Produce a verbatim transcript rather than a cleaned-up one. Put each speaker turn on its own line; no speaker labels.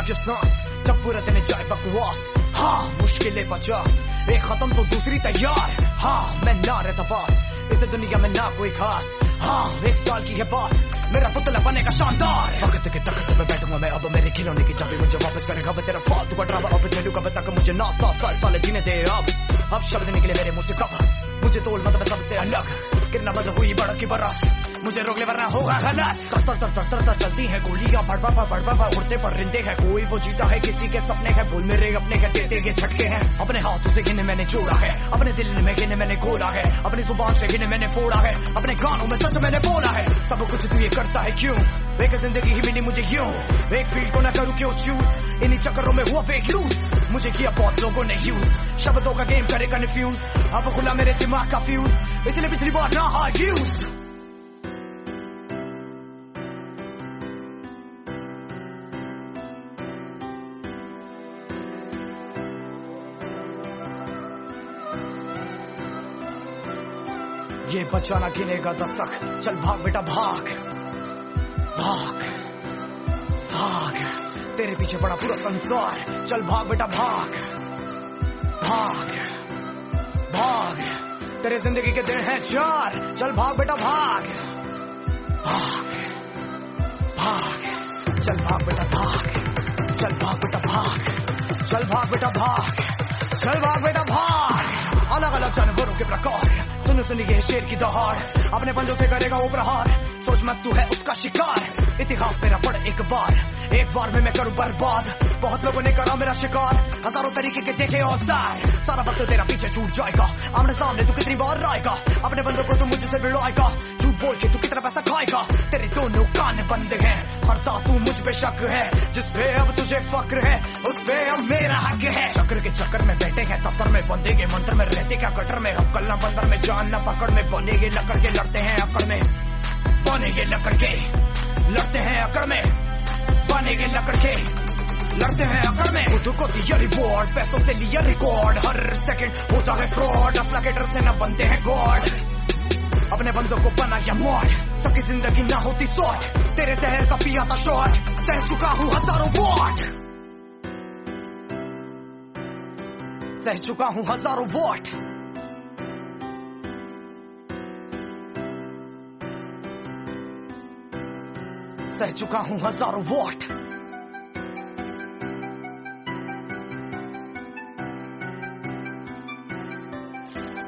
क्यों सांस जब पूरा दिन जाए बकवास। हाँ मुश्किलें पचास, एक खत्म तो दूसरी तैयार। हाँ मैं ना रहता पास इस दुनिया में ना कोई खास। हाँ एक साल की है बात, मेरा पुतला बनेगा शानदार। वक्त के तख्त पे बैठूंगा मैं, अब मेरे खिलौने की चाबी मुझे वापस करेगा। अब तेरा फालतू का ड्रामा अब झेलूंगा मैं, तक मुझे नौ सात साल साल जीने दे। अब अब शब्द निकले मेरे मुंह से कब, मुझे तोल मत मैं सबसे अलग। गिरना बंद हुई बड़क की बरस, मुझे रोक ले वरना होगा गलत। तर तर तर तर चलती है गोलियां, भड़वा भड़वा भड़वा उड़ते पर रिंदे हैं। कोई वो जीता है किसी के सपने हैं, बोल मेरे अपने के देते ये झटके हैं। अपने हाथों से गिने मैंने जोड़ा है, अपने दिल में गिने मैंने खोला है, अपनी जुबान से गिने मैंने फोड़ा है, अपने गानों में सच मैंने बोला है। सब कुछ तू ये करता है क्यों, एक जिंदगी ही मिली मुझे यूं। एक फील्ड को ना करूं क्यों चूज, इन्हीं चक्करों में हुआ फेक लूज। मुझे किया बहुत लोगों ने यूज, शब्दों का गेम करे कंफ्यूज। अब खुला मेरे दिमाग का फ्यूज, इसलिए पिछली बार ना हार यूज। ये बचाना गिनेगा दस्तक, चल भाग बेटा भाग भाग भाग, तेरे पीछे बड़ा पूरा संसार। चल भाग बेटा भाग भाग भाग, तेरे जिंदगी के दिन हैं चार। चल भाग बेटा भाग भाग भाग, चल भाग बेटा भाग, चल भाग बेटा भाग, चल भाग बेटा भाग, चल भाग बेटा भाग। अलग अलग जानवरों के प्रकार, सुन सुन ये शेर की दहाड़, अपने पंजों से करेगा वो प्रहार। सोच मत तू है उसका शिकार, इतिहास मेरा पढ़ एक बार, एक बार में मैं करूं बर्बाद। बहुत लोगों ने करा मेरा शिकार, हजारों तरीके के देखे औजार। सारा वक्त तेरा पीछे छूट जाएगा, आमने सामने तू कितनी बार आएगा। अपने बंदों को तू मुझसे भिड़वाएगा, झूठ बोल के तू कितना पैसा खाएगा। तेरे दोनों कान बंद हैं, हर साथ तू मुझ पे शक है। जिस पे अब तुझे फक्र है उस पे अब मेरा हक है। चक्र के चक्कर में बैठे हैं दफ्तर में, बंदेगे मंत्र में रहते क्या कटर में। हम कल ना बंदर में जान ना पकड़ में, बनेगे लकड़ के लड़ते हैं अकड़ में। बनेगे लकड़ के लड़ते हैं अकड़ में, बनेगे लकड़ के लड़ते हैं अकड़ में। खुद को दिया रिवॉर्ड, पैसों से लिया रिकॉर्ड, हर सेकंड होता है फ्रॉड। असला के डर से न बनते हैं गॉड, अपने बंदों को बना या मॉड। सबकी जिंदगी ना होती शॉर्ट, तेरे शहर का पिया था शॉर्ट। सह चुका हूँ हजारों वॉट, सह चुका हूँ हजारों वॉट। सह चुका हूँ हजारों वॉट।